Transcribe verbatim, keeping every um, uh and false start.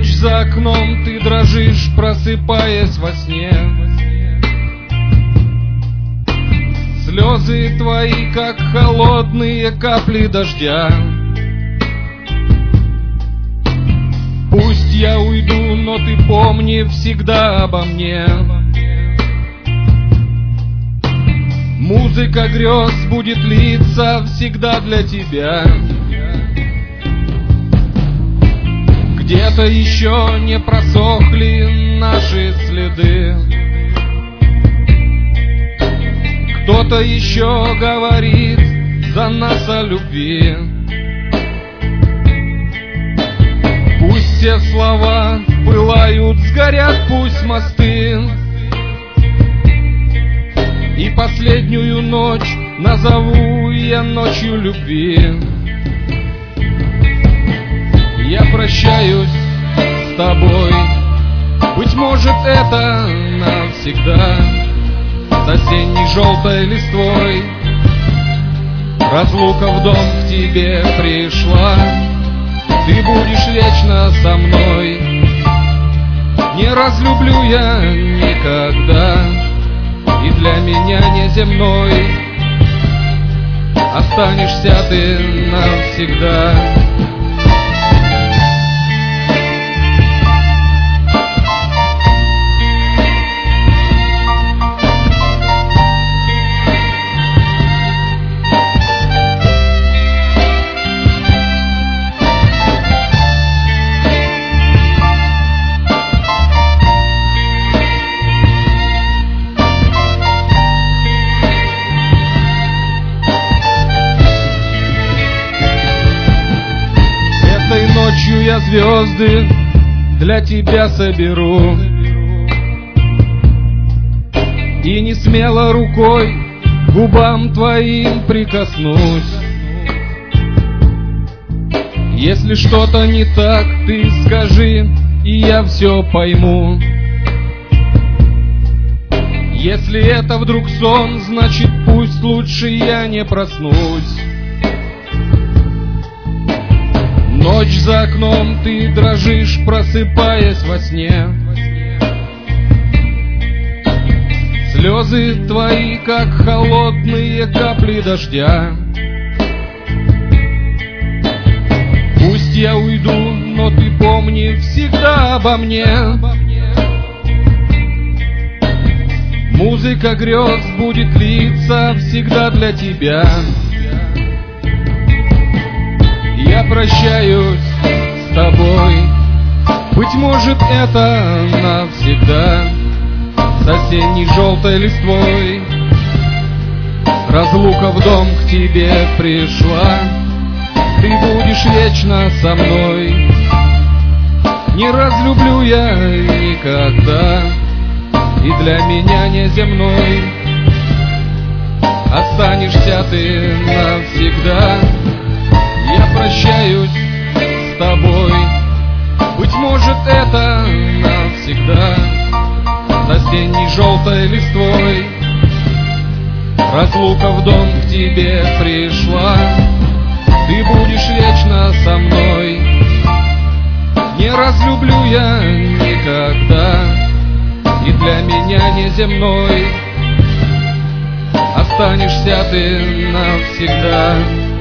Ночь за окном, ты дрожишь, просыпаясь во сне. Слезы твои, как холодные капли дождя. Пусть я уйду, но ты помни всегда обо мне. Музыка грез будет литься всегда для тебя. Где-то еще не просохли наши следы. Кто-то еще говорит за нас о любви. Пусть все слова пылают, сгорят, пусть мосты. И последнюю ночь назову я ночью любви. Я прощаюсь с тобой, быть может, это навсегда. С осенней желтой листвой разлука в дом к тебе пришла. Ты будешь вечно со мной. Не разлюблю я никогда, и для меня неземной останешься ты навсегда. Ночью я звезды для тебя соберу и не смело рукой к губам твоим прикоснусь. Если что-то не так, ты скажи, и я все пойму. Если это вдруг сон, значит пусть лучше я не проснусь. Ночь за окном, ты дрожишь, просыпаясь во сне. Слезы твои, как холодные капли дождя. Пусть я уйду, но ты помни всегда обо мне. Музыка грез будет литься всегда для тебя. Я прощаюсь с тобой, быть может, это навсегда. С осенней желтой листвой разлука в дом к тебе пришла. Ты будешь вечно со мной. Не разлюблю я никогда, и для меня неземной останешься ты навсегда. Я прощаюсь с тобой, быть может, это навсегда. С осенней желтой листвой разлука в дом к тебе пришла. Ты будешь вечно со мной. Не разлюблю я никогда, и для меня неземной останешься ты навсегда.